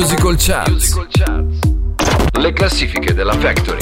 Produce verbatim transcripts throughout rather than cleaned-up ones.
Musical Charts. Le classifiche della Factory.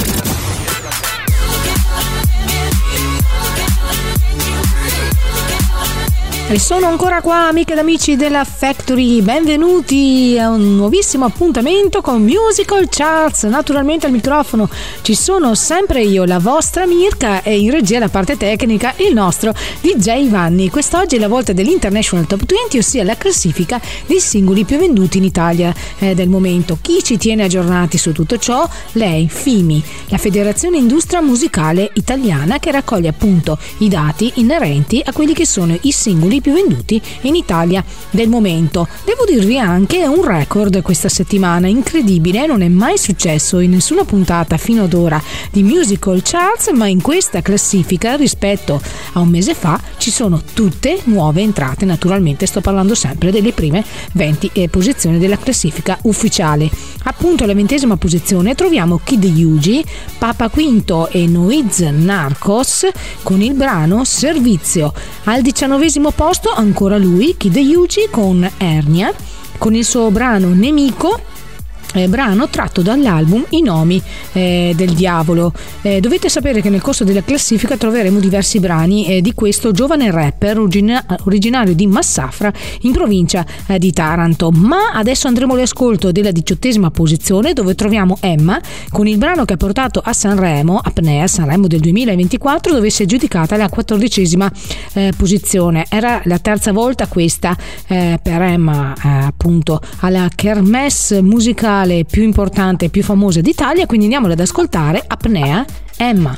E sono ancora qua, amiche ed amici della Factory, benvenuti a un nuovissimo appuntamento con Musical Charts. Naturalmente al microfono ci sono sempre io, la vostra Mirka, e in regia la parte tecnica il nostro D J Vanni. Quest'oggi è la volta dell'International Top venti, ossia la classifica dei singoli più venduti in Italia eh, del momento. Chi ci tiene aggiornati su tutto ciò? Lei, FIMI, la Federazione Industria Musicale Italiana, che raccoglie appunto i dati inerenti a quelli che sono i singoli più venduti in Italia del momento. Devo dirvi anche un record questa settimana incredibile, non è mai successo in nessuna puntata fino ad ora di Musical Charts, ma in questa classifica rispetto a un mese fa ci sono tutte nuove entrate. Naturalmente sto parlando sempre delle prime venti posizioni della classifica ufficiale. Appunto alla ventesima posizione troviamo Kid Yugi, Papa Quinto e Noiz Narcos con il brano Servizio. Al diciannovesimo posto ancora lui, Kid Yugi con Ernia, con il suo brano Nemico, Eh, brano tratto dall'album I nomi eh, del diavolo. Eh, dovete sapere che nel corso della classifica troveremo diversi brani eh, di questo giovane rapper origina- originario di Massafra in provincia eh, di Taranto. Ma adesso andremo all'ascolto della diciottesima posizione, dove troviamo Emma con il brano che ha portato a Sanremo, Apnea, Sanremo del duemilaventiquattro, dove si è giudicata la quattordicesima eh, posizione. Era la terza volta questa eh, per Emma eh, appunto alla kermesse musicale più importante e più famosa d'Italia, quindi andiamolo ad ascoltare. Apnea, Emma.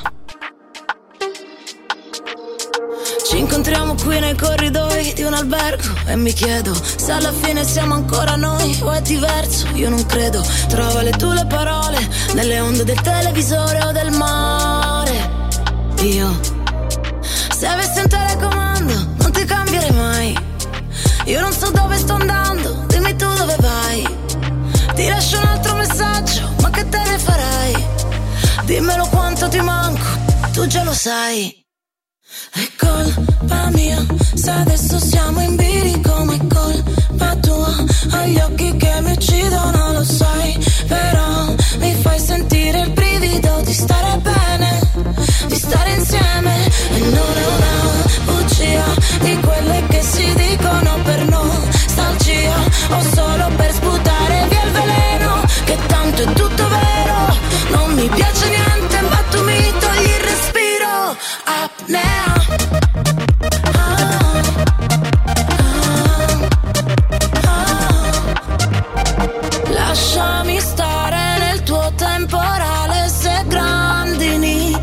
Ci incontriamo qui nei corridoi di un albergo e mi chiedo se alla fine siamo ancora noi o è diverso. Io non credo, trova le tue le parole nelle onde del televisore o del mare. Io, se avessi un telecomando non ti cambierei mai. Io non so dove sto andando, dimmi tu dove vai. Ti lascio un altro messaggio, ma che te ne farai? Dimmelo quanto ti manco, tu già lo sai. È colpa mia, se adesso siamo in bilico, ma è colpa tua. Hai gli occhi che mi uccidono, lo sai. Però mi fai sentire il brivido di stare bene, di stare insieme. E non è una bugia di quelle che si dicono per nostalgia o solo per sputare via il veleno, che tanto è tutto vero. Non mi piace niente, ma tu mi togli il respiro. Apnea. Ah, ah, ah. Lasciami stare nel tuo temporale se grandini.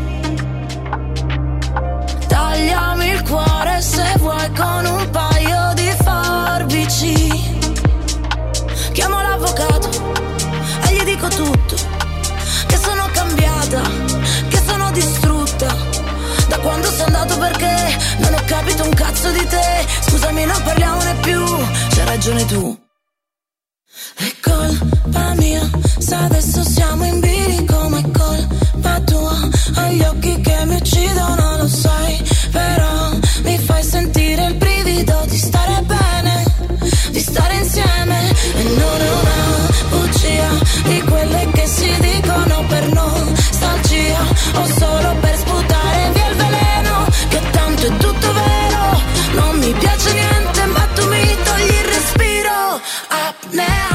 Tagliami il cuore se vuoi con un paio di forbici. Chiamo l'avvocato e gli dico tutto, che sono cambiata, che sono distrutta da quando sei andato, perché non ho capito un cazzo di te. Scusami, non parliamone più, c'hai ragione tu. È colpa mia, se adesso siamo in bilico, ma è colpa tua. Hai gli occhi che mi uccidono, lo sai. Però mi fai sentire il brivido di stare bene, di stare insieme. E non è una bugia di quelle che si dicono per nostalgia o solo per sputare via il veleno, che tanto è tutto vero. Non mi piace niente, ma tu mi togli il respiro. Apnea.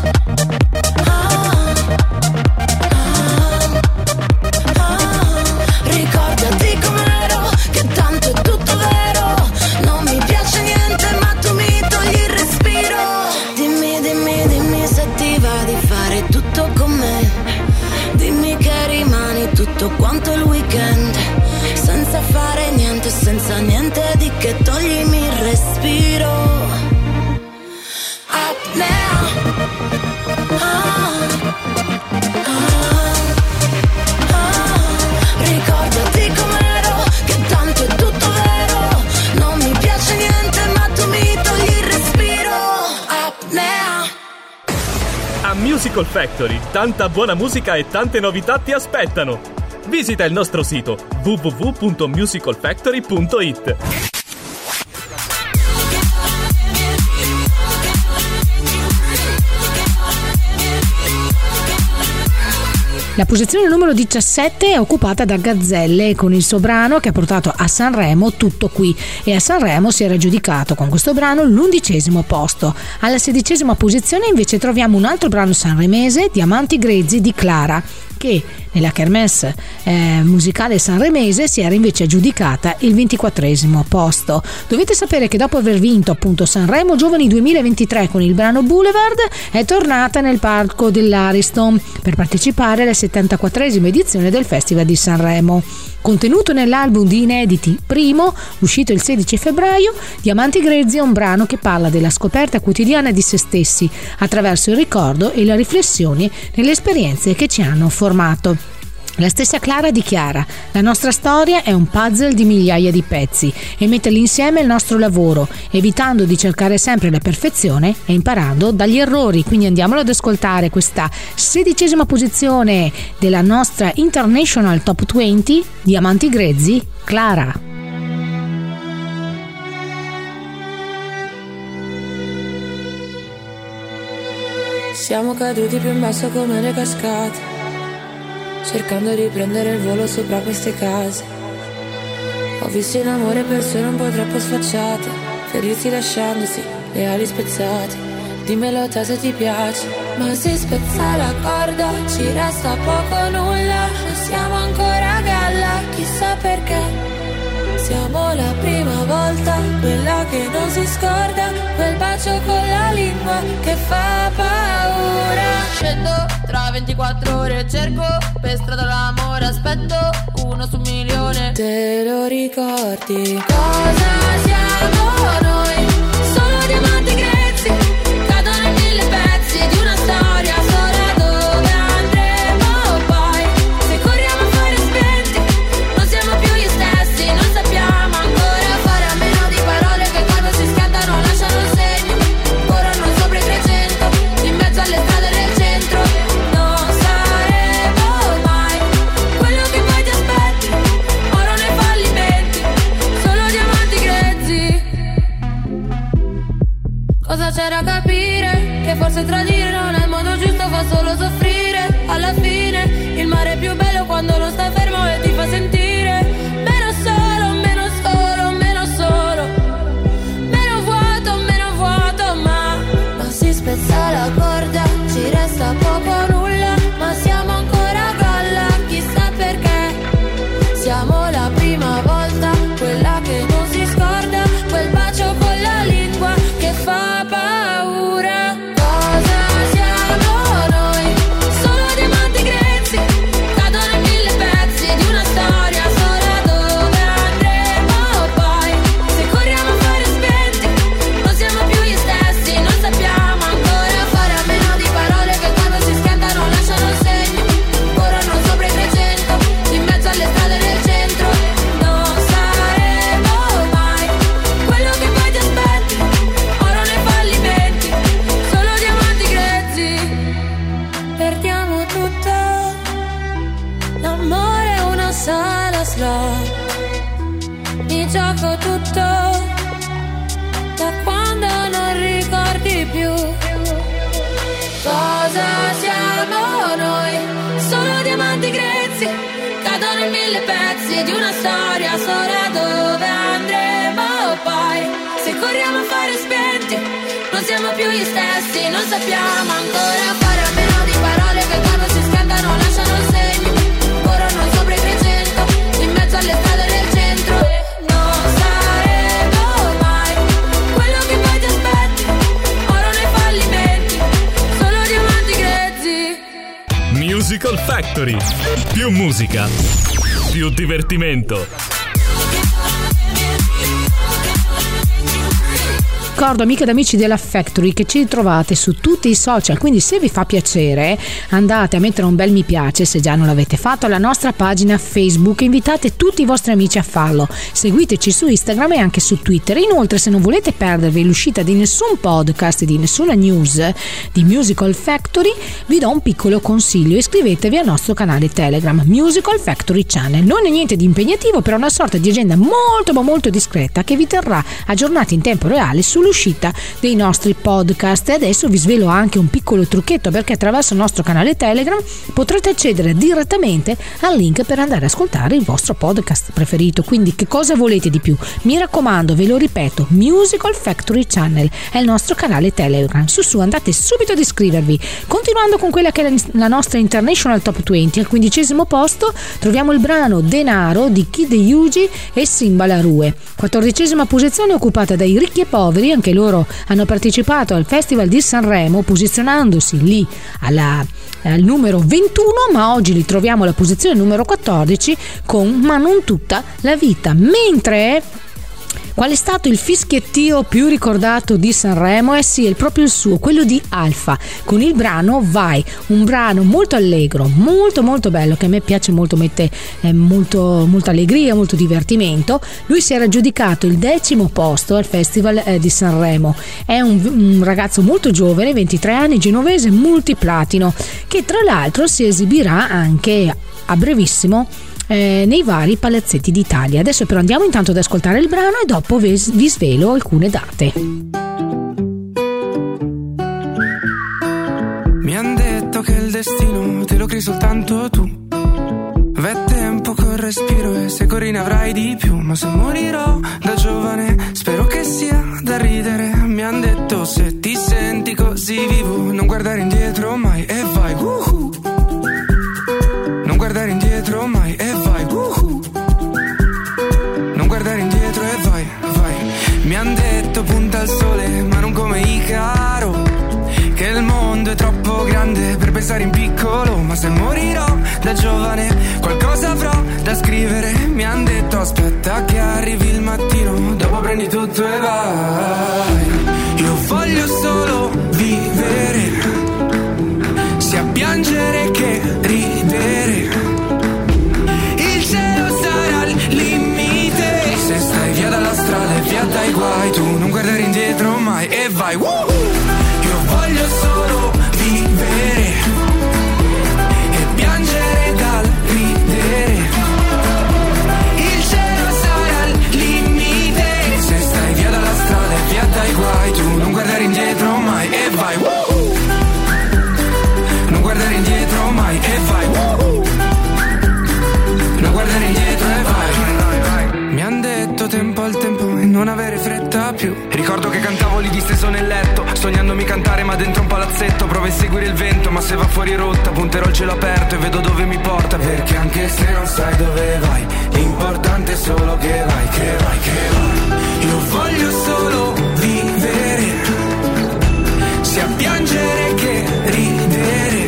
Ricordati com'ero, che tanto è tutto vero. Non mi piace niente, ma tu mi togli il respiro. Dimmi, dimmi, dimmi se ti va di fare tutto con me. Dimmi che rimani tutto quanto il weekend, senza fare niente, senza niente di che toglimi il respiro. Apnea. Ah, ah, ah. Ricordati com'ero, che tanto è tutto vero. Non mi piace niente, ma tu mi togli il respiro. Apnea. A Musical Factory, tanta buona musica e tante novità ti aspettano. Visita il nostro sito w w w punto musical factory punto i t. La posizione numero diciassette è occupata da Gazzelle con il suo brano che ha portato a Sanremo Tutto Qui, e a Sanremo si era aggiudicato con questo brano l'undicesimo posto. Alla sedicesima posizione invece troviamo un altro brano sanremese, Diamanti Grezzi di Clara, che nella kermesse eh, musicale sanremese si era invece aggiudicata il ventiquattresimo posto. Dovete sapere che dopo aver vinto appunto Sanremo Giovani duemilaventitré con il brano Boulevard è tornata nel palco dell'Ariston per partecipare alla settantaquattresima edizione del Festival di Sanremo. Contenuto nell'album di inediti Primo, uscito il sedici febbraio, Diamanti Grezzi è un brano che parla della scoperta quotidiana di se stessi attraverso il ricordo e la riflessione nelle esperienze che ci hanno formato. La stessa Clara dichiara: la nostra storia è un puzzle di migliaia di pezzi e metterli insieme è il nostro lavoro, evitando di cercare sempre la perfezione e imparando dagli errori. Quindi andiamolo ad ascoltare questa sedicesima posizione della nostra International Top venti, Diamanti Grezzi, Clara. Siamo caduti più in basso come le cascate, cercando di prendere il volo sopra queste case. Ho visto in amore persone un po' troppo sfacciate, ferirsi lasciandosi le ali spezzate. Dimmelo te se ti piace. Ma si spezza la corda, ci resta poco o nulla, non siamo ancora a galla, chissà perché. Siamo la prima volta, quella che non si scorda, quel bacio con la lingua che fa paura. Scendo tra ventiquattro ore, cerco per strada l'amore, aspetto uno su un milione. Te lo ricordi? Cosa siamo noi? Solo diamanti grezzi, cadono in mille pezzi di una storia sola. Dove andremo poi? Se corriamo a fare spenti, non siamo più gli stessi, non sappiamo ancora fare a meno di parole che quando si schiantano lasciano un segno. Corrono sopra i trecento, in mezzo alle strade del centro. Non saremo mai quello che poi ti aspetti, oro nei fallimenti, solo diamanti grezzi. Cosa c'è da capire? Che forse tradire non è il modo giusto, fa solo soffrire. Alla fine il mare è più bello quando non sta fermo e ti fa sentire meno solo, meno solo, meno solo, meno vuoto, meno vuoto. Ma, ma si spezza la corda, ci resta poco o nulla, ma siamo ancora a galla, chissà perché. Siamo la prima volta, quella che non si scorda, quel bacio con la lingua che fa paura. Cosa siamo noi? Solo diamanti grezzi, cadono in mille pezzi di una storia sola. Dove andremo poi? Se corriamo a fare spenti, non siamo più gli stessi, non sappiamo ancora fare a meno di parole che quando si schiantano lasciano un segno. Corrono sopra i trecento, in mezzo alle strade del centro. Non saremo mai quello che poi ti aspetti, oro nei fallimenti, solo diamanti grezzi. Perdiamo tutto, l'amore è una sala slot, mi gioco tutto, da quando non ricordi più. Cosa siamo noi? Solo diamanti grezzi, cadono in mille pezzi di una storia sola. Dove andremo poi? Se corriamo a fare spenti, non siamo più gli stessi, non sappiamo ancora fare a meno di parole che quando si schiantano lasciano un segno. Corrono sopra i trecento, in mezzo alle strade del centro. Non saremo mai quello che poi ti aspetti, oro nei fallimenti, solo diamanti grezzi. Musical Factory. Più musica, più divertimento. Ricordo, amiche ed amici della Factory, che ci trovate su tutti i social, quindi se vi fa piacere andate a mettere un bel mi piace, se già non l'avete fatto, alla nostra pagina Facebook, invitate tutti i vostri amici a farlo, seguiteci su Instagram e anche su Twitter. Inoltre, se non volete perdervi l'uscita di nessun podcast, di nessuna news di Musical Factory, vi do un piccolo consiglio: iscrivetevi al nostro canale Telegram Musical Factory Channel. Non è niente di impegnativo, però una sorta di agenda molto ma molto discreta che vi terrà aggiornati in tempo reale sull'uscita l'uscita dei nostri podcast. E adesso vi svelo anche un piccolo trucchetto, perché attraverso il nostro canale Telegram potrete accedere direttamente al link per andare ad ascoltare il vostro podcast preferito. Quindi che cosa volete di più? Mi raccomando, ve lo ripeto, Musical Factory Channel è il nostro canale Telegram. Su su andate subito ad iscrivervi. Continuando con quella che è la nostra International Top venti, al quindicesimo posto troviamo il brano Denaro di Kid Yugi e Simba La Rue. Quattordicesima posizione occupata dai Ricchi e Poveri, anche loro hanno partecipato al Festival di Sanremo posizionandosi lì alla, al numero ventuno, ma oggi li troviamo alla posizione numero quattordici con Ma non tutta la vita. Mentre qual è stato il fischiettio più ricordato di Sanremo? Eh sì, è proprio il suo, quello di Alfa, con il brano Vai, un brano molto allegro, molto molto bello, che a me piace molto, mette eh, molto, molta allegria, molto divertimento. Lui si era aggiudicato il decimo posto al Festival eh, di Sanremo. È un, un ragazzo molto giovane, ventitré anni, genovese, multiplatino, che tra l'altro si esibirà anche a brevissimo Eh, nei vari palazzetti d'Italia. Adesso però andiamo intanto ad ascoltare il brano e dopo vi, vi svelo alcune date. Mi han detto che il destino te lo crei soltanto tu. V'è tempo col respiro e se corri ne avrai di più. Ma se morirò da giovane spero che sia da ridere. Mi han detto se ti senti così vivo non guardare indietro mai e vai uh-huh. Non guardare indietro mai e vai uh-huh. Non guardare indietro e vai, vai. Mi han detto punta al sole ma non come Icaro, che il mondo è troppo grande per pensare in piccolo. Ma se morirò da giovane qualcosa avrò da scrivere. Mi han detto aspetta che arrivi il mattino, dopo prendi tutto e vai. Io voglio solo vivere, sia piangere che ridere. Il cielo sarà al limite, se stai via dalla strada e via dai guai. Tu non guardare indietro mai e vai uh-huh. Io voglio solo vivere e piangere dal ridere. Il cielo sarà al limite, se stai via dalla strada e via dai guai. Tu non guardare indietro mai e vai uh-huh. Non guardare indietro mai e vai uh-huh. Non guardare indietro e vai. Mi han detto tempo al tempo e non avere fretta più. Ricordo che cantavo lì disteso nel letto, sognandomi cantare ma dentro un palazzetto. Provo a seguire il vento ma se va fuori rotta punterò il cielo aperto e vedo dove mi porta. Perché anche se non sai dove vai, l'importante è solo che vai, che vai, che vai. Io voglio solo vivere, sia piangere che ridere.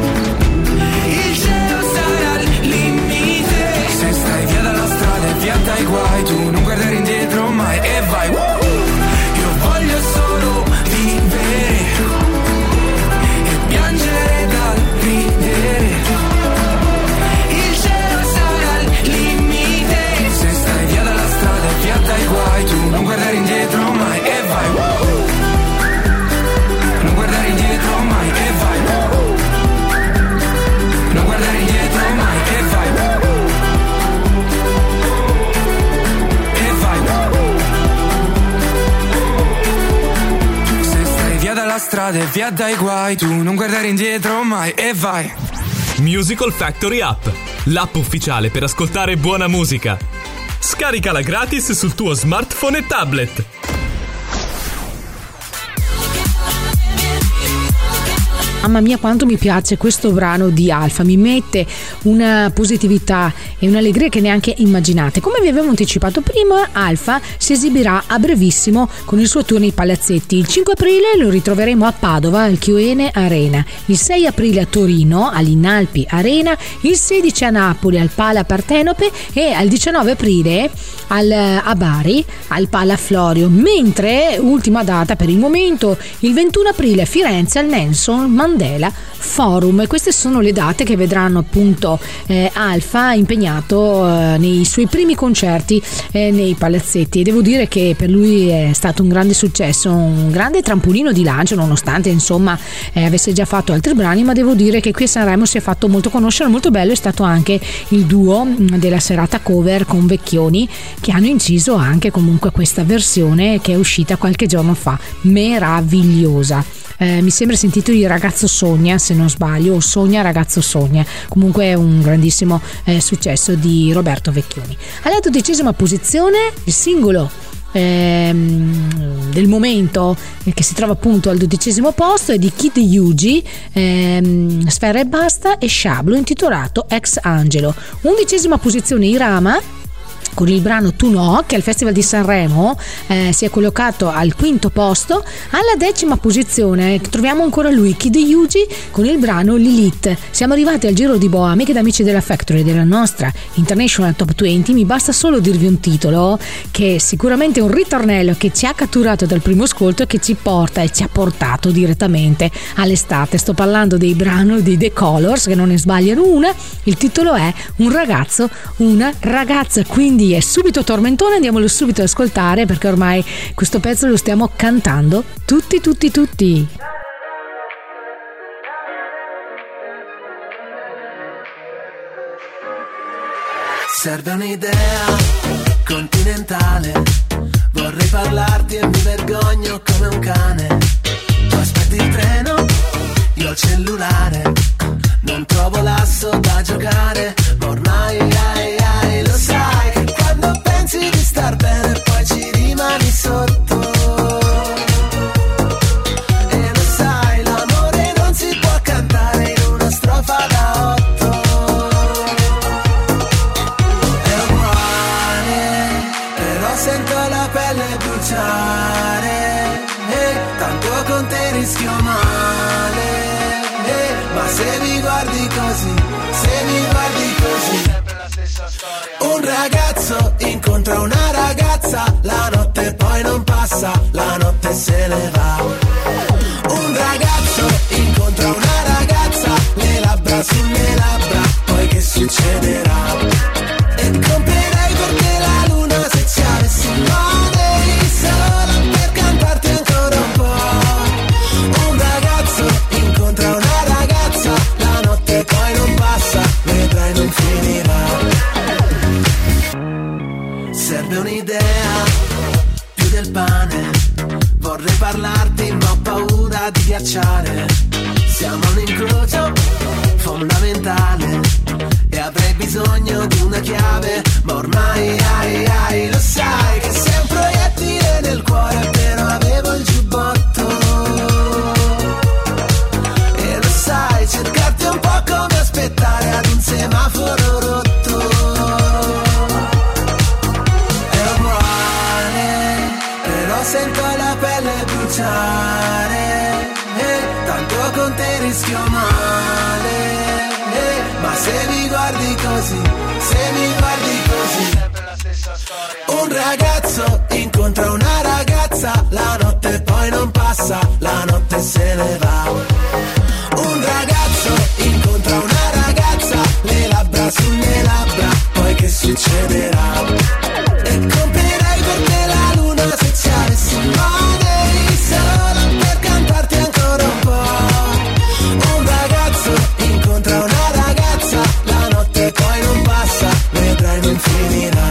Il cielo sarà al limite, se stai via dalla strada e via dai guai. Tu non guardare indietro mai e vai uh-huh. Io voglio solo vivere e piangere dal ridere. Il cielo sarà al limite, se stai via dalla strada e via dai guai. Tu non guardare indietro mai e vai uh-huh. Non guardare indietro mai e vai uh-huh. Non guardare indietro mai e vai uh-huh. E vai uh-huh. Se stai via dalla strada e via dai guai. Tu non guardare indietro mai e vai. Musical Factory App, l'app ufficiale per ascoltare buona musica. Scaricala gratis sul tuo smartphone e tablet. Mamma mia quanto mi piace questo brano di Alfa, mi mette una positività e un'allegria che neanche immaginate. Come vi avevo anticipato prima, Alfa si esibirà a brevissimo con il suo tour nei palazzetti. Il cinque aprile lo ritroveremo a Padova al Chiuene Arena, il sei aprile a Torino all'Inalpi Arena, il sedici a Napoli al Pala Partenope e al diciannove aprile al, a Bari al Pala Florio, mentre ultima data per il momento il ventuno aprile a Firenze al Nelson Mandela Forum. E queste sono le date che vedranno appunto eh, Alfa impegnato sottolineato eh, nei suoi primi concerti eh, nei palazzetti, e devo dire che per lui è stato un grande successo, un grande trampolino di lancio, nonostante insomma eh, avesse già fatto altri brani, ma devo dire che qui a Sanremo si è fatto molto conoscere. Molto bello è stato anche il duo della serata cover con Vecchioni, che hanno inciso anche comunque questa versione che è uscita qualche giorno fa, meravigliosa. Eh, mi sembra si intitoli Ragazzo Sogna, se non sbaglio, o Sogna Ragazzo Sogna. Comunque è un grandissimo eh, successo di Roberto Vecchioni. Alla dodicesima posizione il singolo ehm, del momento eh, che si trova appunto al dodicesimo posto è di Kid Yugi, ehm, Sfera e Basta e Sciablo, intitolato Ex Angelo. Undicesima posizione Irama con il brano Tu No, che al Festival di Sanremo eh, si è collocato al quinto posto. Alla decima posizione troviamo ancora lui, Kid Yugi, con il brano Lilith. Siamo arrivati al giro di boa, amiche ed amici della Factory, della nostra International Top venti. Mi basta solo dirvi un titolo che è sicuramente un ritornello che ci ha catturato dal primo ascolto e che ci porta e ci ha portato direttamente all'estate. Sto parlando dei brani di The Colors, che non ne sbagliano una. Il titolo è Un ragazzo, una ragazza, quindi è subito tormentone. Andiamolo subito ad ascoltare, perché ormai questo pezzo lo stiamo cantando tutti tutti tutti. Serve un'idea continentale, vorrei parlarti e mi vergogno come un cane. Tu aspetti il treno, io il cellulare, non trovo l'asso da giocare, ma ormai ai, ai, lo sai che quando pensi di star bene poi ci rimani sotto. E lo sai, l'amore non si può cantare in una strofa da otto. È uguale, però sento la pelle bruciare, e tanto con te rischio male. Ma se mi guardi così, se mi guardi così, sempre la stessa storia. Un ragazzo incontra una ragazza, la notte poi non passa, la notte se ne va. Un ragazzo incontra una ragazza, le labbra sulle labbra, poi che succederà? E comprerei per te la luna se ci avessi male, solo per cantarti ancora un po'. Un ragazzo incontra una poi non passa, vedrai non finirà. Serve un'idea, più del pane, vorrei parlarti ma ho paura di ghiacciare. Siamo un incrocio fondamentale e avrei bisogno di una chiave, ma ormai ai ai lo sai che sei un proiettile nel cuore, però avevo il giubbotto. E lo sai, cercarti un po' come aspettare ad un semaforo rotto. È uguale, però sento la pelle bruciare, e tanto con te rischio male. E ma se mi guardi così, se mi guardi così, sempre la stessa storia. Un ragazzo incontra una ragazza, la notte poi non passa, la notte se ne va. Un ragazzo incontra una ragazza, le labbra sulle labbra, poi che succederà? E comprerei per te la luna se ci avessi male, solo per cantarti ancora un po'. Un ragazzo incontra una ragazza, la notte poi non passa, vedrai non finirà.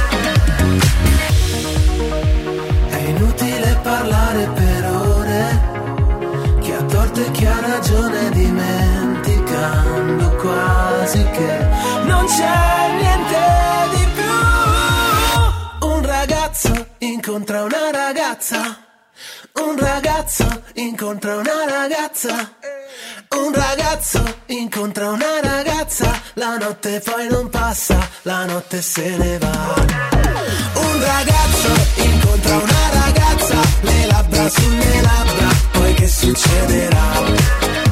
È inutile parlare per ore, chi ha torto e chi ha ragione, dimenticando quasi che non c'è niente di più. Un ragazzo incontra una ragazza, un ragazzo incontra una ragazza, un ragazzo incontra una ragazza, la notte poi non passa, la notte se ne va. Un ragazzo incontra una ragazza, le labbra sulle labbra, poi che succederà?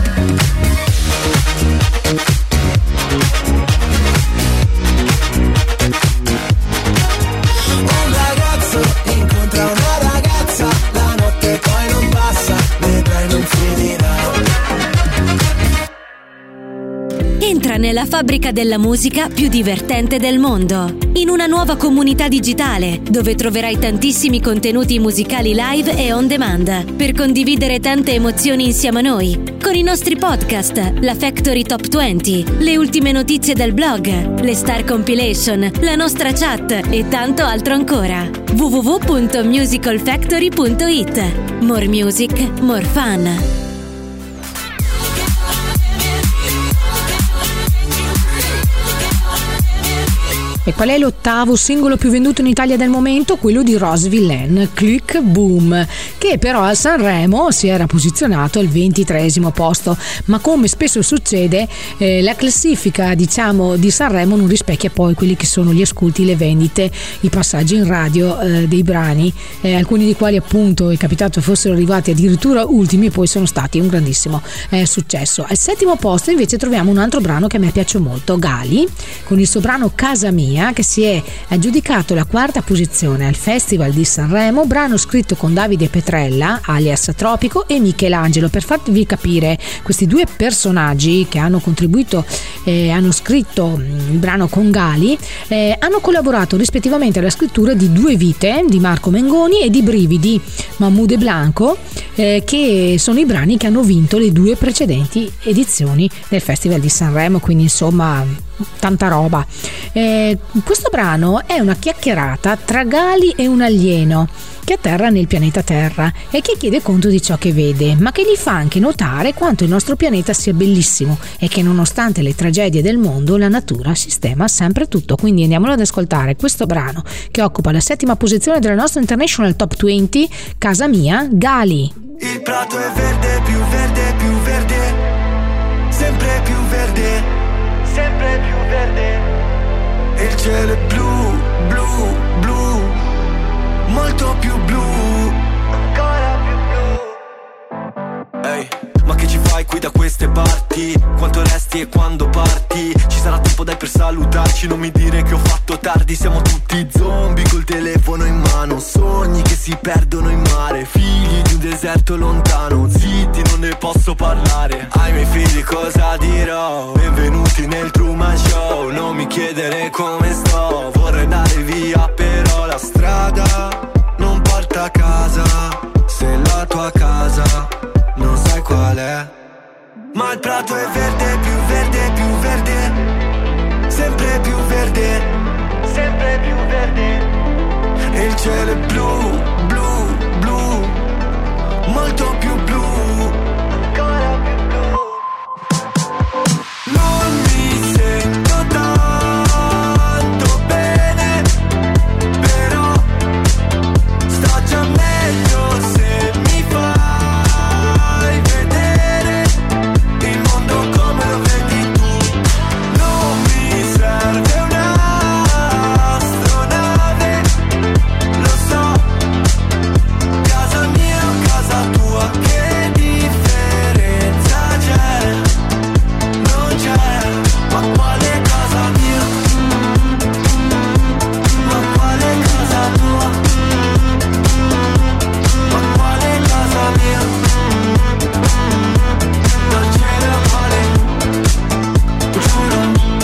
Un ragazzo incontra una ragazza, la notte poi non passa, vedrai non finirà. Entra Attenzione, la fabbrica della musica più divertente del mondo. In una nuova comunità digitale, dove troverai tantissimi contenuti musicali live e on demand, per condividere tante emozioni insieme a noi, con i nostri podcast, la Factory Top venti, le ultime notizie del blog, le Star Compilation, la nostra chat e tanto altro ancora. w w w punto musical factory punto i t. More music, more fun. E qual è l'ottavo singolo più venduto in Italia del momento? Quello di Rose Villain, Click Boom, che però a Sanremo si era posizionato al ventitreesimo posto, ma come spesso succede eh, la classifica, diciamo, di Sanremo non rispecchia poi quelli che sono gli ascolti, le vendite, i passaggi in radio eh, dei brani, eh, alcuni di quali appunto è capitato fossero arrivati addirittura ultimi e poi sono stati un grandissimo eh, successo. Al settimo posto invece troviamo un altro brano che a me piace molto, Gali, con il suo brano Casa Mia, che si è aggiudicato la quarta posizione al Festival di Sanremo, brano scritto con Davide Petrella alias Tropico e Michelangelo. Per farvi capire, questi due personaggi che hanno contribuito eh, hanno scritto il brano con Gali eh, hanno collaborato rispettivamente alla scrittura di Due vite di Marco Mengoni e di Brividi Mahmoud e Blanco, eh, che sono i brani che hanno vinto le due precedenti edizioni del Festival di Sanremo, quindi insomma tanta roba. Eh, questo brano è una chiacchierata tra Gali e un alieno che atterra nel pianeta Terra e che chiede conto di ciò che vede, ma che gli fa anche notare quanto il nostro pianeta sia bellissimo e che nonostante le tragedie del mondo la natura sistema sempre tutto. Quindi andiamolo ad ascoltare questo brano che occupa la settima posizione della nostra International Top venti, Casa Mia, Gali. Il prato è verde, più verde, più verde, sempre più verde, sempre più verde. E il cielo è blu, blu, blu, molto più blu, ancora più blu. Ehi, hey, ma che ci fai qui da queste parti? Quanto resti e quando parti? Ci sarà tempo dai per salutarci, non mi dire che ho fatto tardi. Siamo tutti zombie col telefono in mano, sogni che si perdono in mare, figli di un deserto lontano, zitti non ne posso parlare. Ai miei figli cosa dirò? Benvenuti nel Truman Show, non mi chiedere come sto, vorrei andare via però la strada non porta a casa, se la tua casa non sai qual è. Ma il prato è verde, più verde, più verde, sempre più verde, sempre più verde. E il cielo è blu, blu, blu, molto più blu, ancora più blu. Non mi sento tanto bene, però sto già meglio se mi fai vedere il mondo come lo vedi tu. Non mi serve un'astronave, lo so, casa mia o casa tua, che differenza c'è? Non c'è, ma quale casa mia? Ma quale casa tua? Ma quale casa mia? Non c'è da quale, giuro.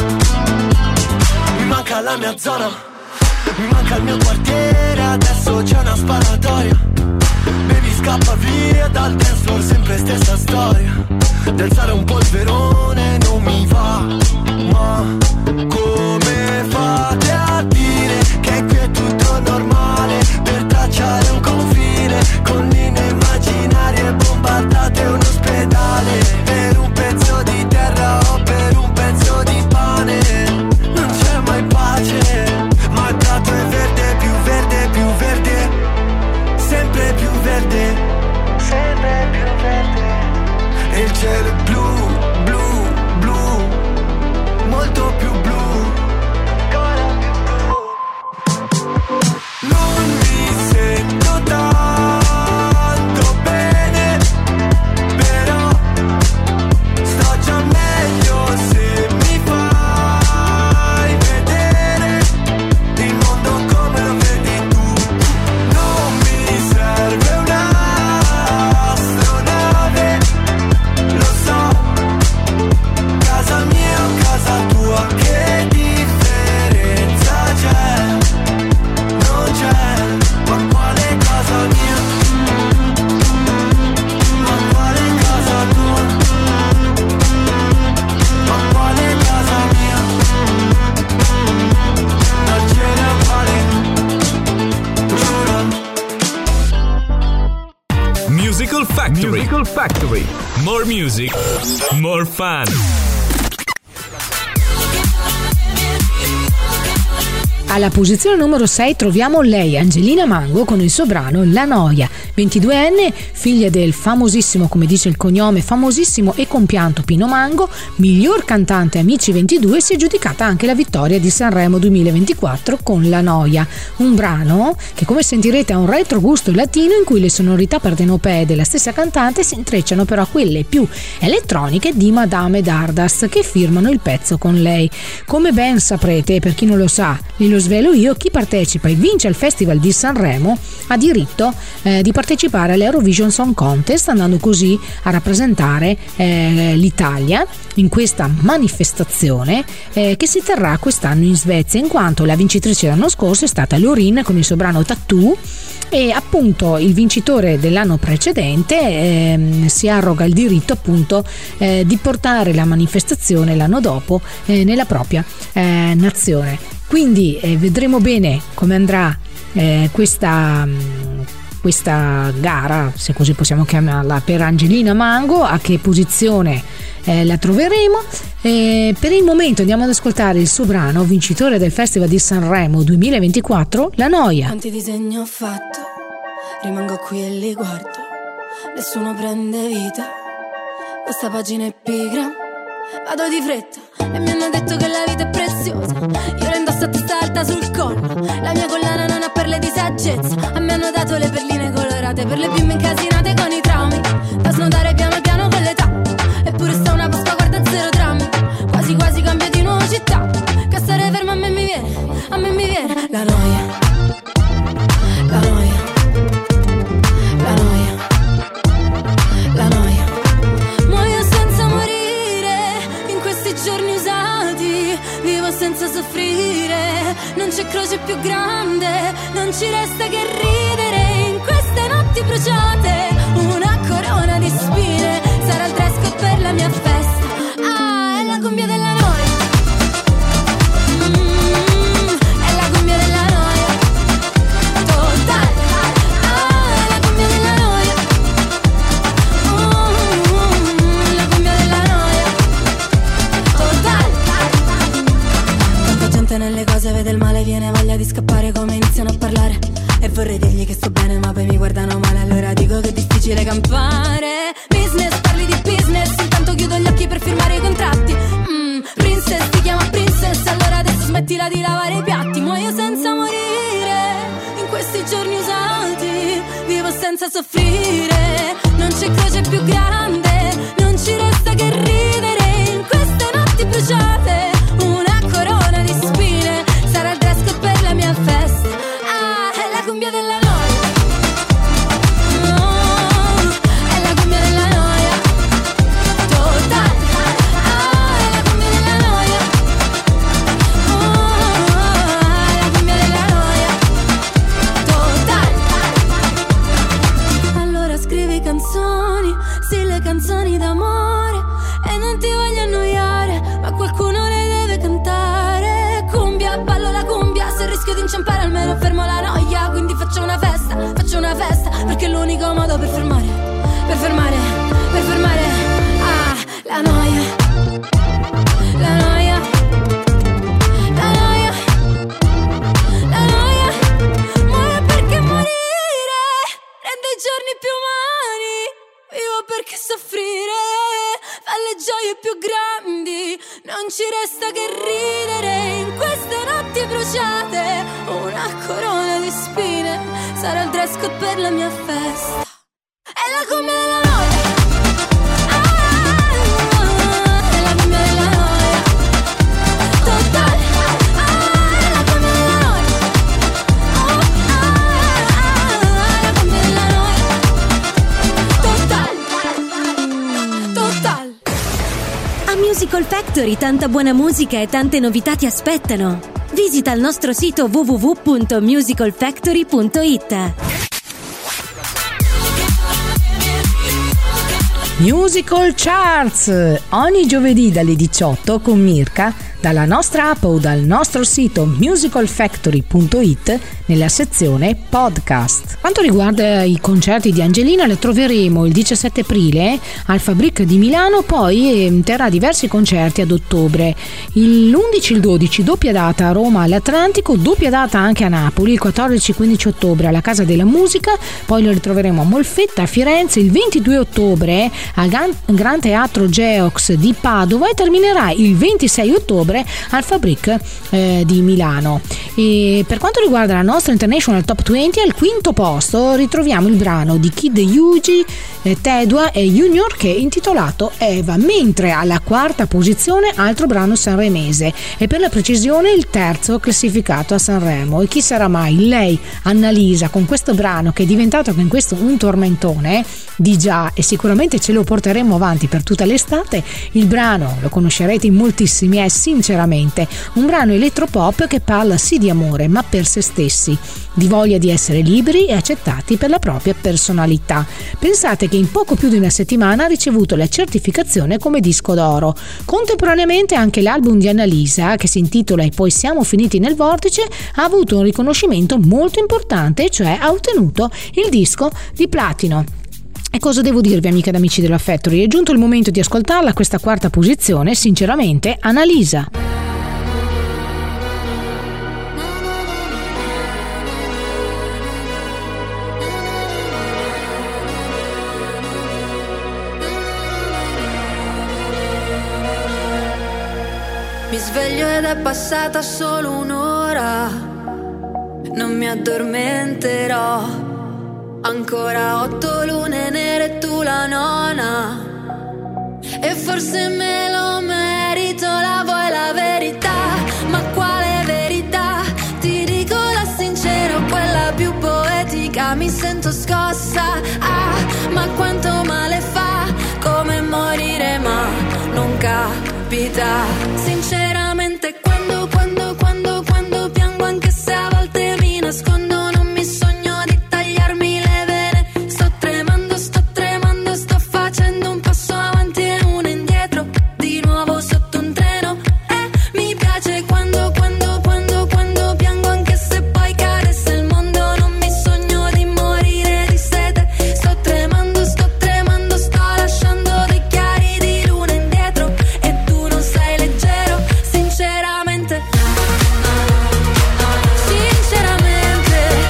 Mi manca la mia zona, mi manca il mio quartiere, adesso c'è una sparatoria. Baby scappa via dal dance floor, sempre stessa storia. Di alzare un polverone non mi va, ma come fate a dire che qui è tutto normale? Per tracciare un confine con linee immaginarie, bombardate un ospedale per un pezzo di terra o per un pezzo di pane. Non c'è mai pace, ma il prato è verde, più verde, più verde, sempre più verde, sempre più verde. E il cielo è blu, blu, blu, Musical Factory. Musical Factory. More music, more fun. Alla posizione numero sei troviamo lei, Angelina Mango, con il suo brano La Noia. ventiduenne, figlia del famosissimo, come dice il cognome, famosissimo e compianto Pino Mango, miglior cantante Amici ventidue, si è aggiudicata anche la vittoria di Sanremo duemilaventiquattro con La Noia, un brano che, come sentirete, ha un retrogusto latino in cui le sonorità partenopee della stessa cantante si intrecciano però a quelle più elettroniche di Madame Dardas, che firmano il pezzo con lei. Come ben saprete, per chi non lo sa, lo svelo io, chi partecipa e vince al Festival di Sanremo ha diritto eh, di partecipare all'Eurovision Song Contest, andando così a rappresentare eh, l'Italia in questa manifestazione eh, che si terrà quest'anno in Svezia, in quanto la vincitrice l'anno scorso è stata Lorin con il suo brano Tattoo, e appunto il vincitore dell'anno precedente eh, si arroga il diritto appunto eh, di portare la manifestazione l'anno dopo eh, nella propria eh, nazione. Quindi eh, vedremo bene come andrà eh, questa, questa gara, se così possiamo chiamarla, per Angelina Mango, a che posizione eh, la troveremo. Eh, per il momento andiamo ad ascoltare il suo brano, vincitore del Festival di Sanremo duemilaventiquattro, La Noia. Quanti disegni ho fatto, rimango qui e li guardo, nessuno prende vita, questa pagina è pigra, vado di fretta e mi hanno detto che la vita è preziosa, io la indosso a testa alta sul collo, la mia collana non ha perle di saggezza, a me hanno dato le perline colorate per le bimbe incasinate con i traumi, da snodare piano piano con l'età, eppure sta una Pasqua, guarda zero drammi, quasi quasi cambio di nuovo città, che stare ferma a me mi viene, a me mi viene la noia, la noia, la noia, la noia, muoio senza morire in questi giorni usati, vivo senza soffrire, non c'è croce più grande, non ci resta che ridere in queste notti bruciate, una corona di spine, sarà il dress code per la mia festa, ah, è la cumbia della noia, mm, è la cumbia della noia, totale, ah, è la cumbia della noia, mm, la cumbia della noia, totale. Tanta gente nelle cose vede il male, viene voglia di scappare come iniziano a parlare, e vorrei dirgli che sto bene ma poi mi guardano male, allora dico che è difficile campare. Business, parli di business, intanto chiudo gli occhi per firmare i contratti, mm, princess, ti chiama princess, allora adesso smettila di lavare i piatti, muoio senza morire in questi giorni usati, vivo senza soffrire, non c'è croce più grande, non ci resta che ridere in queste notti bruciate, una corona di spine, sarà il dress code per la mia festa, ah, è la cumbia della noia, oh, è la cumbia della noia, totale, ah, è la cumbia della noia, oh, è la cumbia della noia, totale. Allora scrivi canzoni, sì, le canzoni d'amore, e non ti voglio annoiare, ma qualcuno le deve cantare. Cumbia, ballo la cumbia, se rischio di inciampare almeno fermo la noia, quindi faccio una festa, faccio una festa, perché è l'unico modo per fermare, per fermare, per fermare, ah, la noia, la noia, la noia, la noia, muore perché morire rende i giorni più umani, vivo perché soffrire fa le gioie più grandi, non ci resta che ridere in queste notti bruciate, una corona di spine, sarà il dress code per la mia festa, è la cumbia della noia, ah, è la cumbia della noia, totale, ah, è la cumbia della noia, oh, ah, è la cumbia della noia, totale, totale. A Musical Factory tanta buona musica e tante novità ti aspettano. Visita il nostro sito w w w punto musical factory punto i t. Musical Charts, ogni giovedì dalle diciotto con Mirka dalla nostra app o dal nostro sito musical factory punto it nella sezione podcast. Quanto riguarda i concerti di Angelina, le troveremo il diciassette aprile al Fabric di Milano, poi terrà diversi concerti ad ottobre, l'undici e il dodici doppia data a Roma all'Atlantico, doppia data anche a Napoli il quattordici e quindici ottobre alla Casa della Musica, poi lo ritroveremo a Molfetta, a Firenze il ventidue ottobre al Gran Teatro Geox di Padova e terminerà il ventisei ottobre al Fabric eh, di Milano. E per quanto riguarda la nostra International Top venti, al quinto posto ritroviamo il brano di Kid Yuji, eh, Tedua e Junior che è intitolato Eva, mentre alla quarta posizione altro brano sanremese e per la precisione il terzo classificato a Sanremo. E chi sarà mai? Lei, Annalisa, con questo brano che è diventato anche in questo un tormentone di già, e sicuramente ce lo porteremo avanti per tutta l'estate. Il brano lo conoscerete in moltissimi, è sinceramente un brano elettropop che parla sì di amore ma per se stessi, di voglia di essere liberi e accettati per la propria personalità. Pensate che in poco più di una settimana ha ricevuto la certificazione come disco d'oro. Contemporaneamente anche l'album di Annalisa, che si intitola E poi siamo finiti nel vortice, ha avuto un riconoscimento molto importante, cioè ha ottenuto il disco di platino. E cosa devo dirvi, amiche ed amici della Factory? È giunto il momento di ascoltarla a questa quarta posizione, sinceramente, Annalisa. Mi sveglio ed è passata solo un'ora, non mi addormenterò. Ancora otto lune nere e tu la nona, e forse me lo merito, la vuoi la verità? Ma quale verità? Ti dico la sincera, quella più poetica, mi sento scossa. Ah, ma quanto male fa, come morire ma non capita. Sinceramente quando, quando, quando, quando piango, anche se a volte mi nascondo, non mi sogno di tagliarmi le vene. Sto tremando, sto tremando, sto facendo un passo avanti e uno indietro, di nuovo sotto un treno. E mi piace quando, quando, quando, quando piango, anche se poi cadesse il mondo, non mi sogno di morire di sete. Sto tremando, sto tremando, sto lasciando dei chiari di luna indietro, e tu non sei leggero, sinceramente. Sinceramente,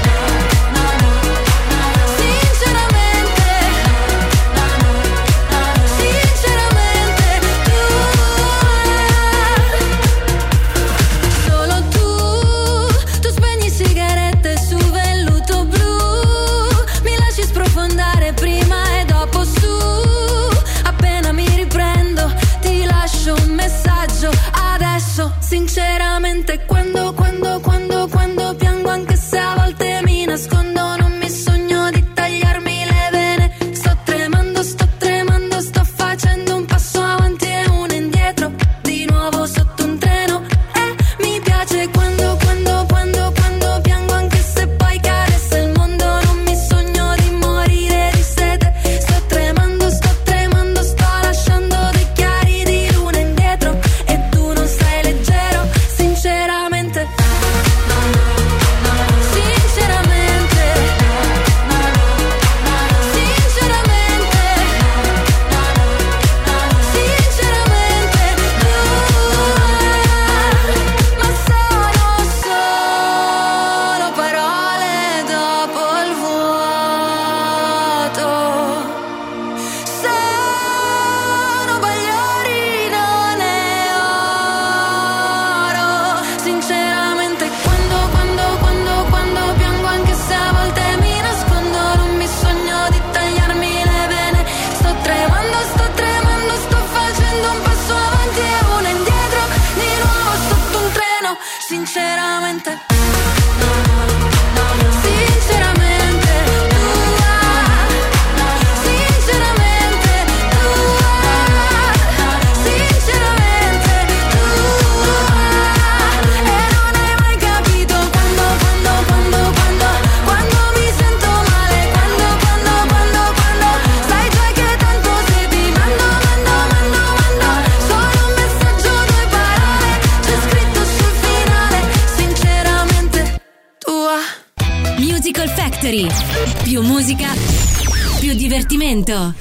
Factory. Più musica, più divertimento.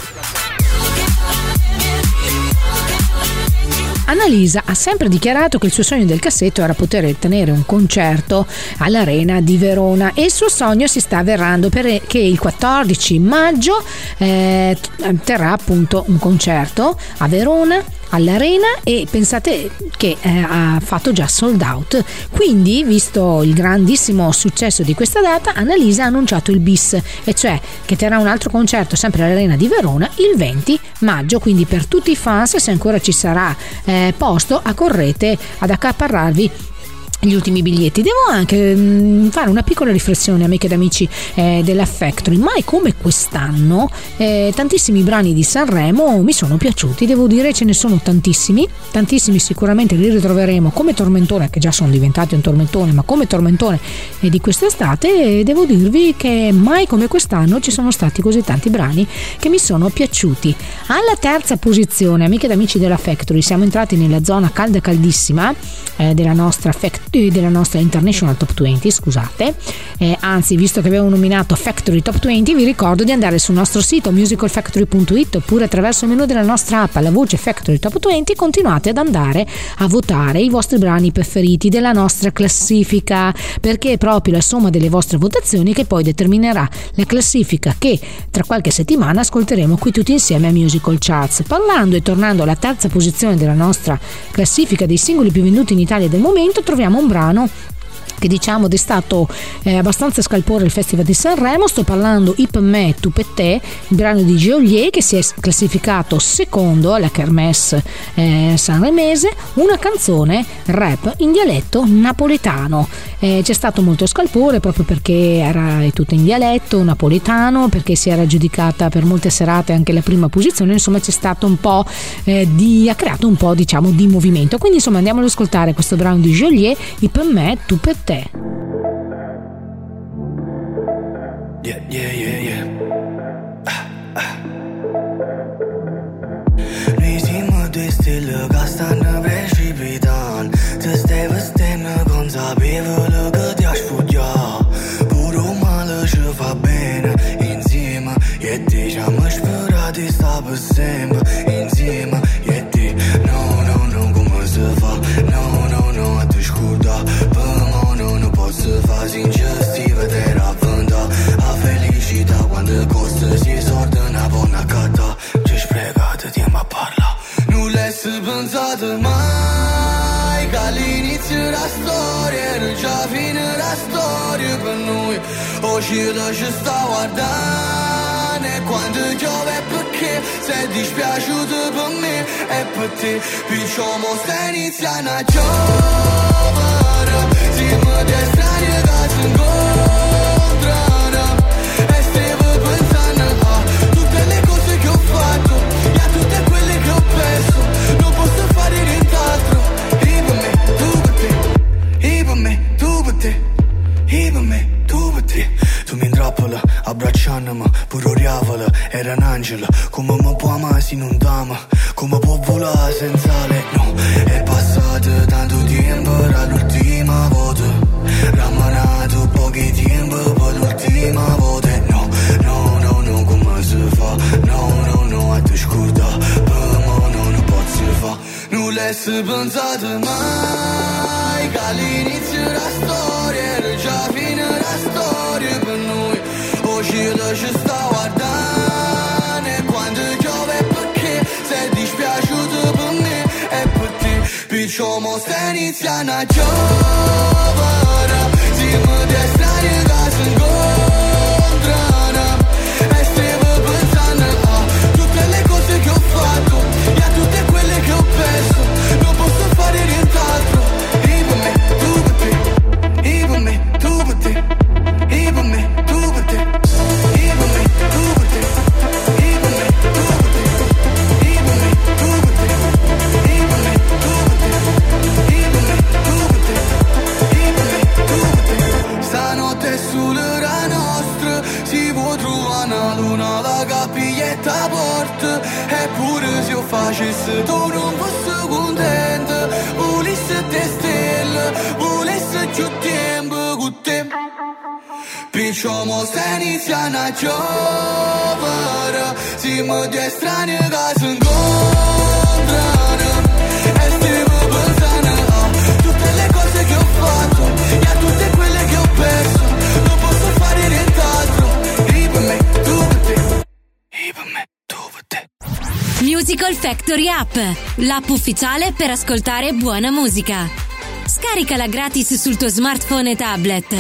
Annalisa ha sempre dichiarato che il suo sogno del cassetto era poter tenere un concerto all'Arena di Verona e il suo sogno si sta avverando perché il quattordici maggio eh, terrà appunto un concerto a Verona all'Arena e pensate che eh, ha fatto già sold out. Quindi, visto il grandissimo successo di questa data, Annalisa ha annunciato il bis, e cioè che terrà un altro concerto sempre all'Arena di Verona il venti maggio. Quindi per tutti i fans, se ancora ci sarà eh, posto, accorrete ad accaparrarvi gli ultimi biglietti. Devo anche mh, fare una piccola riflessione, amiche ed amici eh, della Factory. Mai come quest'anno eh, tantissimi brani di Sanremo mi sono piaciuti, devo dire, ce ne sono tantissimi tantissimi sicuramente li ritroveremo come tormentone, che già sono diventati un tormentone, ma come tormentone eh, di quest'estate. E devo dirvi che mai come quest'anno ci sono stati così tanti brani che mi sono piaciuti. Alla terza posizione, amiche ed amici della Factory, siamo entrati nella zona calda caldissima eh, della nostra Factory, della nostra International Top venti, scusate, eh, anzi, visto che avevo nominato Factory Top venti, vi ricordo di andare sul nostro sito musical factory punto it oppure attraverso il menu della nostra app alla voce Factory Top venti. Continuate ad andare a votare i vostri brani preferiti della nostra classifica, perché è proprio la somma delle vostre votazioni che poi determinerà la classifica che tra qualche settimana ascolteremo qui tutti insieme a Musical Charts. Parlando e tornando alla terza posizione della nostra classifica dei singoli più venduti in Italia del momento, troviamo un brano che diciamo è stato eh, abbastanza scalpore al Festival di Sanremo. Sto parlando I per me, tu per te, il brano di Geolier, che si è classificato secondo alla Kermesse eh, sanremese, una canzone rap in dialetto napoletano. Eh, c'è stato molto scalpore proprio perché era tutta in dialetto napoletano, perché si era giudicata per molte serate anche la prima posizione. Insomma, c'è stato un po' eh, di ha creato un po' diciamo di movimento. Quindi insomma andiamo ad ascoltare questo brano di Geolier, I per me, tu per te. Yeah, yeah, yeah, yeah. Ah, ah. Risimo due stelle che stanno precipitando. Ti stai vestendo consapevole che ti ha sfuggito. Pure un male ci fa bene insieme. E te ci abbiamo sperato di stare per sempre insieme. E te, no, no, no, come si fa? No, no, no, a te scorda. Se fai ingiusti vedere avventa a felicità quando costa si sorda una buona catta. Ci sprecate tempo a parlare. Non l'hai pensato mai che all'inizio della storia era già fine la storia per noi. Oggi ci sta guardando e quando piove perché sei dispiaciuto per me e per te. Perciò mo sta iniziando a giovere. Siamo dei strani che si incontrano e stavo pensando a tutte le cose che ho fatto e a tutte quelle che ho perso. Non posso fare nient'altro. I per me, tu per te. I per me, tu per te. I per me, tu per te. Tu mi intrappola, abbracciandomi, pure oriavola, era un angelo. Come mi può amare se non t'ama? Come può volare senza lei? No, è passato tanto tempo dall'ultima volta. Rammanato pochi tempo per l'ultima volta. No, no, no, no, come si fa? No, no, no, a te scorda. Per me no, non posso fa. Non l'hai pensato mai che all'inizio della storia era già fine la storia per noi. Oggi ci sta guardando e quando piove perché sei dispiaciuto per me e per te. Perciò mo sta iniziando a giovere. Siamo dei strani che si incontrano e stavo pensando a tutte le cose che ho fatto e a tutte quelle che ho perso. Non posso fare nient'altro. I per me, tu per te. I per me, tu per te. I per me, tu per te. I per me, tu per te. I per me, tu per te. I per me, tu per te. I per me, tu per te. I per me, tu per te. I per me, tu per te. Stanotte sulla nostra si può trovare una luna la capiglietta porta. Eppure se io facessi tu non fossi contento. Volessi te stelle, volessi più tempo con te. Picciamo se iniziano a giovere, siamo due strani che si incontrano e stiamo pensando a tutte le cose che ho fatto e a tutte quelle che ho perso. Non posso fare nient'altro, io per me, tu per te, io per me, tu per te. Musical Factory App, l'app ufficiale per ascoltare buona musica. Scaricala gratis sul tuo smartphone e tablet.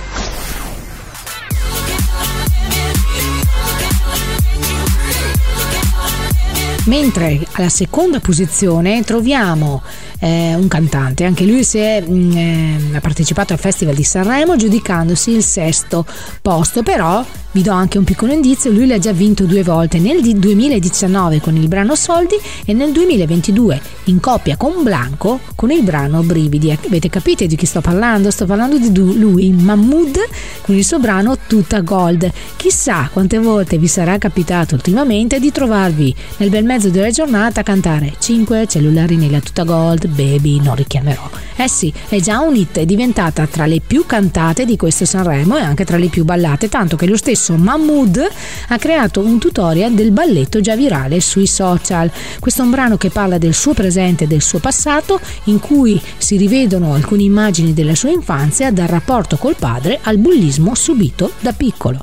Mentre alla seconda posizione troviamo eh, un cantante, anche lui si è, mh, eh, ha partecipato al Festival di Sanremo giudicandosi il sesto posto, però vi do anche un piccolo indizio, lui l'ha già vinto due volte, nel duemiladiciannove con il brano Soldi e nel duemilaventidue in coppia con Blanco con il brano Brividi. Avete capito di chi sto parlando? Sto parlando di lui, Mahmood, con il suo brano Tutta Gold. Chissà quante volte vi sarà capitato ultimamente di trovarvi nel bel mezzo della giornata a cantare cinque cellulari nella Tutta Gold, baby, non richiamerò. Eh sì, è già un hit, è diventata tra le più cantate di questo Sanremo e anche tra le più ballate, tanto che lo stesso Mahmood ha creato un tutorial del balletto già virale sui social. Questo è un brano che parla del suo presente e del suo passato, in cui si rivedono alcune immagini della sua infanzia, dal rapporto col padre al bullismo subito da piccolo.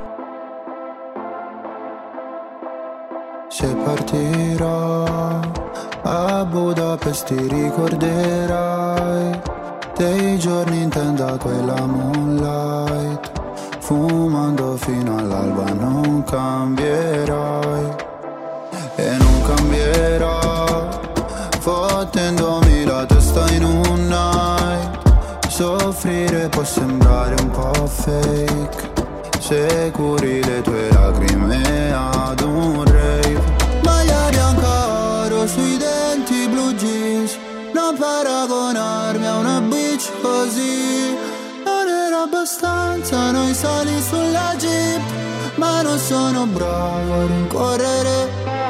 Se partirò a Budapest ti ricorderai dei giorni in tenda e la moonlight, fumando fino all'alba. Non cambierai e non cambierò, fottendomi la testa in un night. Soffrire può sembrare un po' fake se curi le tue lacrime ad un rave. Maglia bianca oro sui denti, blue jeans, non paragonarmi a una bitch così. Non era abbastanza noi sali sulla jeep, ma non sono bravo a rincorrere.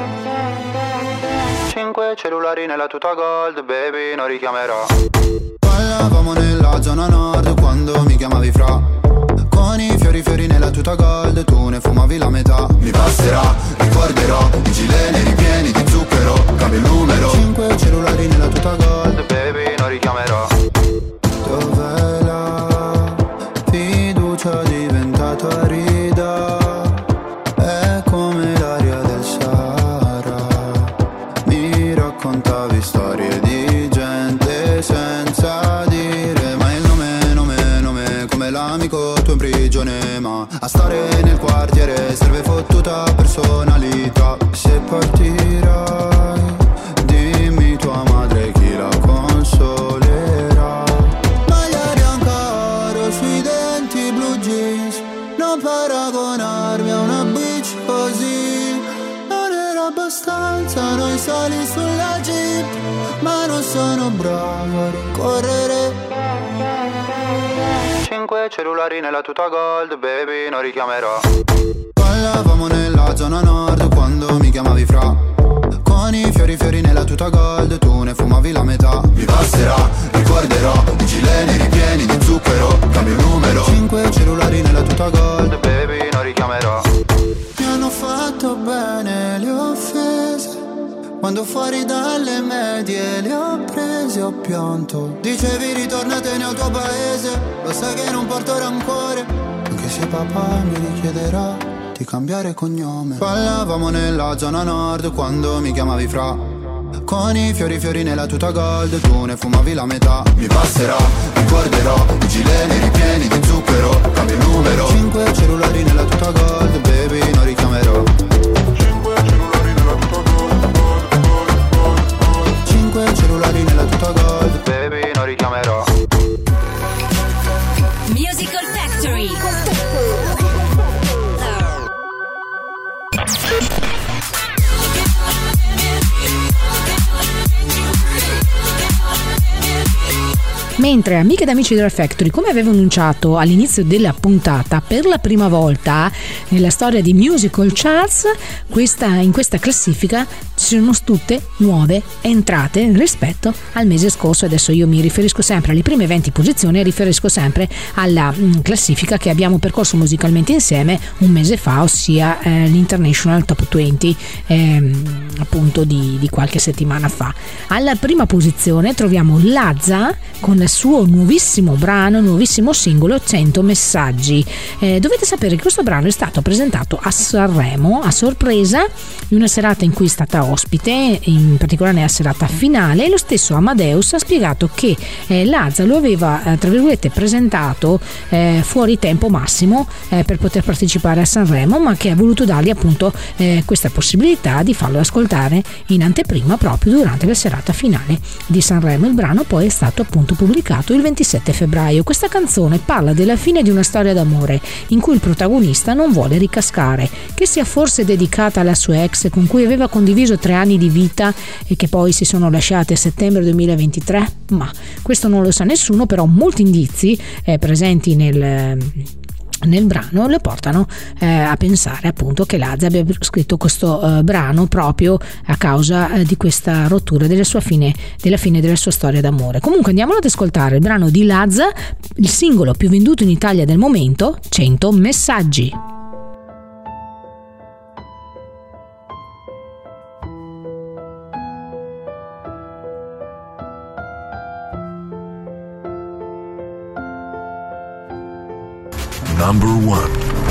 Cinque cellulari nella tuta gold, baby, non richiamerò. Ballavamo nella zona nord quando mi chiamavi fra, con i fiori fiori nella tuta gold, tu ne fumavi la metà. Mi passerà, ricorderò, i gileni ripieni di zucchero, cambio il numero. Cinque cellulari nella tuta gold, baby, non richiamerò. Dov'è la fiducia diventata rida? È come l'aria del Sahara. Mi raccontavi storie di gente senza dire mai il nome, nome, nome, come l'amico tuo in prigione. Ma a stare nel quartiere serve fottuta personalità. Se partirai, dimmi tua madre chi la consolerà. Maglia bianca oro sui denti, blue jeans, non paragonarmi a una bitch così. Non era abbastanza noi sali sulla jeep, ma non sono bravo a rincorrere. Cinque cellulari nella tuta gold, baby, non richiamerò. Ballavamo nella zona nord quando mi chiamavi fra, con i fiori fiori nella tuta gold, tu ne fumavi la metà. Mi passerà, ricorderò, i gileni ripieni di zucchero, cambio il numero. Cinque cellulari nella tuta gold, baby, non richiamerò. Mi hanno fatto bene le offese, quando fuori dalle medie le ho prese, ho pianto. Dicevi ritornatene al tuo paese, lo sai che non porto rancore, anche se papà mi richiederà di cambiare cognome. Ballavamo nella zona nord quando mi chiamavi fra, con i fiori fiori nella tuta gold, tu ne fumavi la metà. Mi passerà, ricorderò, i gileni ripieni di zucchero, cambio il numero. Cinque cellulari nella tuta gold, baby, non richiamerò. Cinque cellulari nella tuta gold, gold, gold, gold, gold. Cinque cellulari nella tuta gold, baby, non richiamerò. Musical Factory. Mentre amiche ed amici della Factory, come avevo annunciato all'inizio della puntata, per la prima volta nella storia di Musical Charts, questa, in questa classifica ci sono tutte nuove entrate rispetto al mese scorso. Adesso io mi riferisco sempre alle prime venti posizioni e riferisco sempre alla mh, classifica che abbiamo percorso musicalmente insieme un mese fa, ossia eh, l'International Top venti, ehm, appunto di, di qualche settimana fa. Alla prima posizione troviamo Lazza con il suo nuovissimo brano, nuovissimo singolo cento messaggi. Eh, dovete sapere che questo brano è stato presentato a Sanremo a sorpresa in una serata in cui è stata ospite, in particolare nella serata finale, e lo stesso Amadeus ha spiegato che eh, Lazza lo aveva eh, tra virgolette presentato eh, fuori tempo massimo eh, per poter partecipare a Sanremo, ma che ha voluto dargli appunto eh, questa possibilità di farlo ascoltare in anteprima proprio durante la serata finale di Sanremo. Il brano poi è stato appunto pubblicato il ventisette febbraio. Questa canzone parla della fine di una storia d'amore in cui il protagonista non vuole ricascare, che sia forse dedicata alla sua ex con cui aveva condiviso tre anni di vita e che poi si sono lasciati a settembre duemilaventitré, ma questo non lo sa nessuno. Però molti indizi eh, presenti nel nel brano lo portano eh, a pensare appunto che Lazza abbia scritto questo eh, brano proprio a causa eh, di questa rottura della sua fine, della fine della sua storia d'amore. Comunque andiamolo ad ascoltare il brano di Lazza, il singolo più venduto in Italia del momento, cento messaggi. Number one,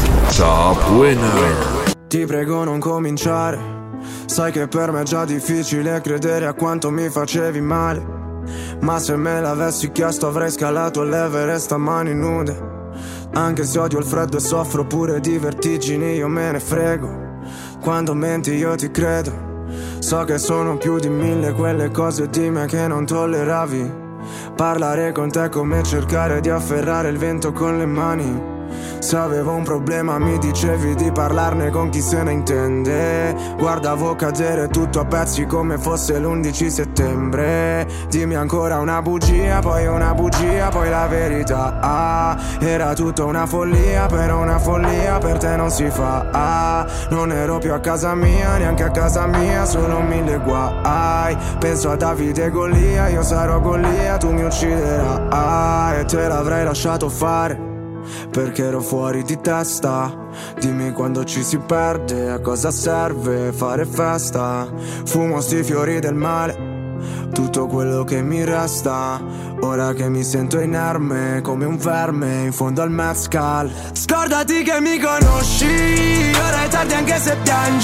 top winner. Ti prego non cominciare, sai che per me è già difficile credere a quanto mi facevi male. Ma se me l'avessi chiesto avrei scalato l'Everest a mani nude. Anche se odio il freddo e soffro pure di vertigini, io me ne frego. Quando menti io ti credo. So che sono più di mille quelle cose di me che non tolleravi. Parlare con te è come cercare di afferrare il vento con le mani. Se avevo un problema mi dicevi di parlarne con chi se ne intende. Guardavo cadere tutto a pezzi come fosse l'undici settembre. Dimmi ancora una bugia, poi una bugia, poi la verità. Ah, era tutta una follia, però una follia per te non si fa. Ah, non ero più a casa mia, neanche a casa mia, solo mille guai. Penso a Davide e Golia, io sarò Golia, tu mi ucciderai. Ah, e te l'avrei lasciato fare perché ero fuori di testa. Dimmi quando ci si perde, a cosa serve fare festa. Fumo sti fiori del male, tutto quello che mi resta. Ora che mi sento inerme come un verme in fondo al mezcal. Scordati che mi conosci, ora è tardi anche se piangi.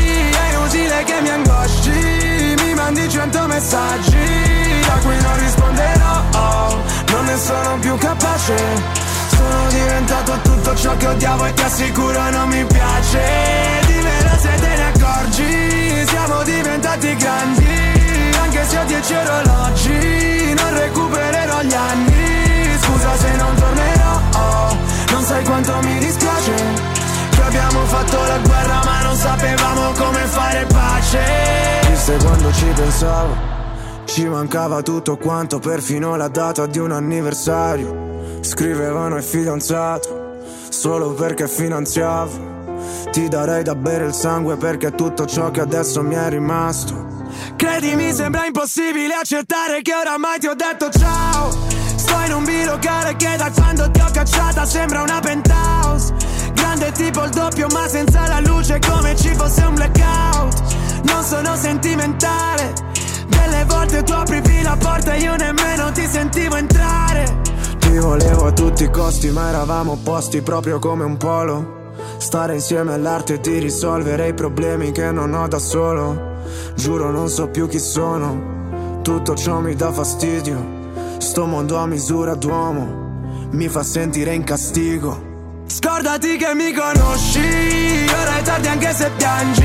È inutile che mi angosci, mi mandi cento messaggi a cui non risponderò, oh, non ne sono più capace. Sono diventato tutto ciò che odiavo e ti assicuro non mi piace. Dimmelo se te ne accorgi, siamo diventati grandi. Anche se ho dieci orologi, non recupererò gli anni. Scusa se non tornerò, oh, non sai quanto mi dispiace che abbiamo fatto la guerra ma non sapevamo come fare pace. Viste quando ci pensavo, ci mancava tutto quanto, perfino la data di un anniversario. Scrivevano il fidanzato solo perché finanziavo. Ti darei da bere il sangue perché è tutto ciò che adesso mi è rimasto. Credimi sembra impossibile accettare che oramai ti ho detto ciao. Sto in un bilocale che da quando ti ho cacciata sembra una penthouse. Grande tipo il doppio ma senza la luce, come ci fosse un blackout. Non sono sentimentale, delle volte tu aprivi la porta e io nemmeno ti sentivo entrare. Ti volevo a tutti i costi ma eravamo opposti proprio come un polo. Stare insieme all'arte di risolvere i problemi che non ho da solo. Giuro non so più chi sono, tutto ciò mi dà fastidio. Sto mondo a misura d'uomo mi fa sentire in castigo. Scordati che mi conosci, ora è tardi anche se piangi.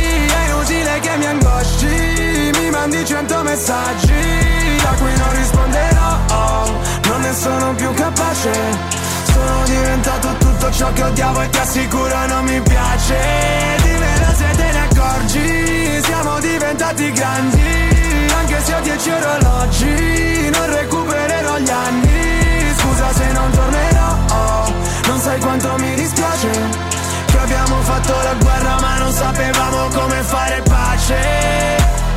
È inutile che mi angosci, mi mandi cento messaggi a cui non risponderò, oh, non ne sono più capace. Sono diventato tutto ciò che odiavo e ti assicuro non mi piace. Dimmelo se te ne accorgi, siamo diventati grandi. Anche se ho dieci orologi, non recupererò gli anni. visto la guerra ma non sapevamo come fare pace.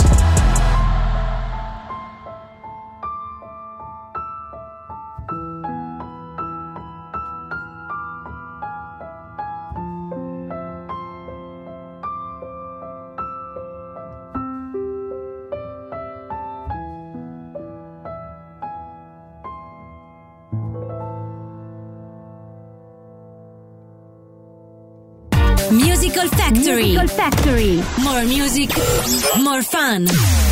Musical Factory. Musical Factory. More music, more fun.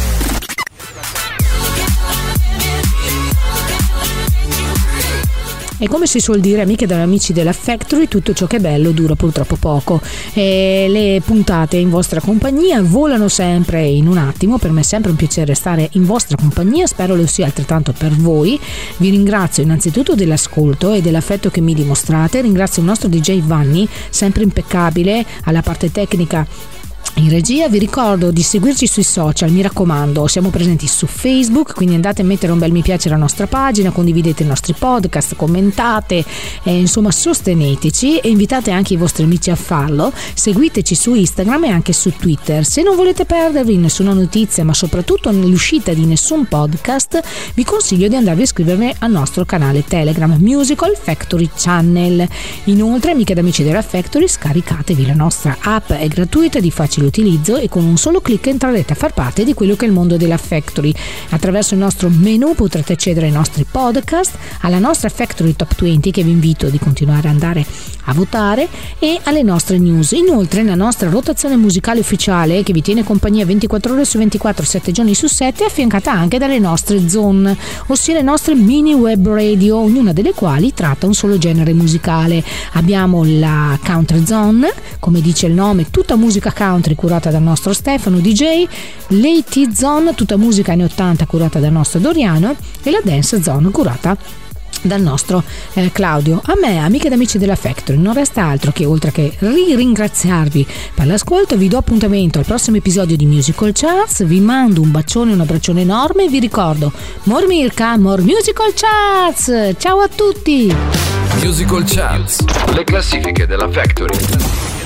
E come si suol dire, amiche ed amici della Factory, tutto ciò che è bello dura purtroppo poco. E le puntate in vostra compagnia volano sempre in un attimo. Per me è sempre un piacere stare in vostra compagnia, spero lo sia altrettanto per voi. Vi ringrazio innanzitutto dell'ascolto e dell'affetto che mi dimostrate. Ringrazio il nostro D J Vanni, sempre impeccabile alla parte tecnica in regia. Vi ricordo di seguirci sui social, mi raccomando, siamo presenti su Facebook, quindi andate a mettere un bel mi piace alla nostra pagina, condividete i nostri podcast, commentate, eh, insomma sosteneteci e invitate anche i vostri amici a farlo. Seguiteci su Instagram e anche su Twitter. Se non volete perdervi nessuna notizia, ma soprattutto nell'uscita di nessun podcast, vi consiglio di andarvi a iscrivervi al nostro canale Telegram Musical Factory Channel. Inoltre, amiche ed amici della Factory, scaricatevi la nostra app, è gratuita, di facile utilizzo e con un solo clic entrerete a far parte di quello che è il mondo della Factory. Attraverso il nostro menu potrete accedere ai nostri podcast, alla nostra Factory Top venti, che vi invito di continuare ad andare a votare, e alle nostre news. Inoltre la nostra rotazione musicale ufficiale, che vi tiene compagnia ventiquattro ore su ventiquattro, sette giorni su sette, è affiancata anche dalle nostre zone, ossia le nostre mini web radio, ognuna delle quali tratta un solo genere musicale. Abbiamo la Country Zone, come dice il nome, tutta musica country curata dal nostro Stefano D J, l'A T Zone, tutta musica anni ottanta curata dal nostro Doriano, e la Dance Zone curata dal nostro eh, Claudio. A me, amiche ed amici della Factory, non resta altro che, oltre che ringraziarvi per l'ascolto, vi do appuntamento al prossimo episodio di Musical Charts. Vi mando un bacione e un abbraccione enorme e vi ricordo more Mirka, more Musical Charts. Ciao a tutti. Musical Charts, le classifiche della Factory.